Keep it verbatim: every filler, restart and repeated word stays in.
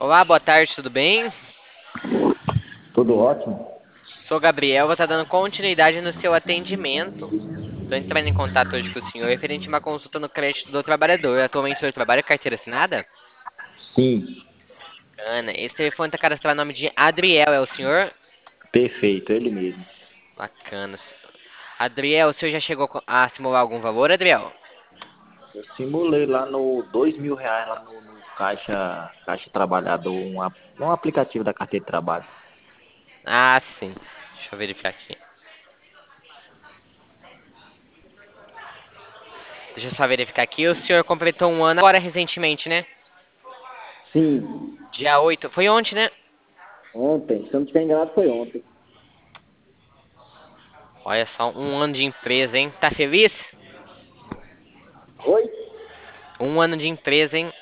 Olá, boa tarde, tudo bem? Tudo ótimo? Sou Gabriel, vou estar dando continuidade no seu atendimento. Estou entrando em contato hoje com o senhor referente a uma consulta no crédito do trabalhador. Atualmente o senhor trabalha com carteira assinada? Sim, Ana, esse telefone está cadastrado no nome de Adriel, é o senhor? perfeito, ele mesmo. Bacana. Adriel, o senhor já chegou a simular algum valor, Adriel? Eu simulei lá no dois mil reais lá no, no Caixa, Caixa Trabalhador, um, ap- um aplicativo da carteira de trabalho. Ah, sim. Deixa eu verificar aqui. Deixa eu só verificar aqui. O senhor completou um ano agora recentemente, né? Sim, Dia oito. Foi ontem, né? ontem, se eu não estiver enganado, foi ontem. Olha só, um ano de empresa, hein? Tá feliz? Oi? Um ano de empresa, hein?